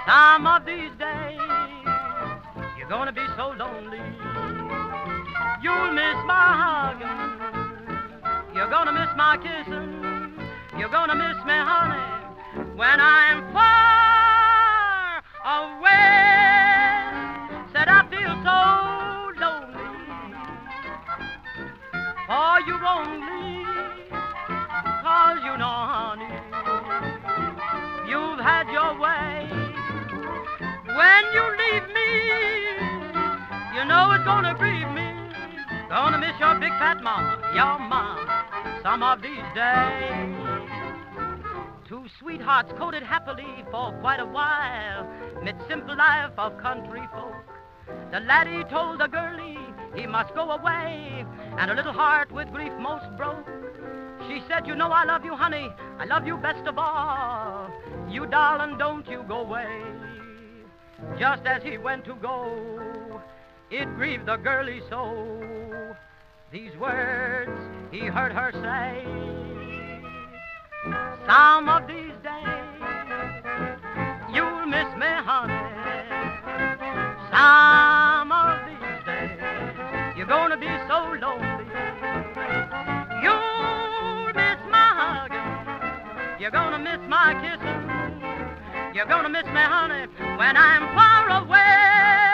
Some of these days, you're gonna be so lonely. You'll miss my hugging. You're gonna miss my kissing. You're gonna miss me, honey, when I'm far away. Said I feel so lonely. For you won't leave, 'cause you know, honey, you've had your way. When you leave me, you know it's gonna grieve me. Gonna miss your big fat mama, your mama, some of these days. Two sweethearts courted happily for quite a while, mid simple life of country folk. The laddie told the girlie he must go away, and her little heart with grief most broke. She said, you know I love you, honey, I love you best of all. You darling, don't you go away. Just as he went to go, it grieved the girlie so. These words he heard her say. Some of these days, you'll miss me, honey. Some of these days, you're gonna be so lonely. You'll miss my hugging. You're gonna miss my kissing. You're gonna miss me, honey, when I'm far away.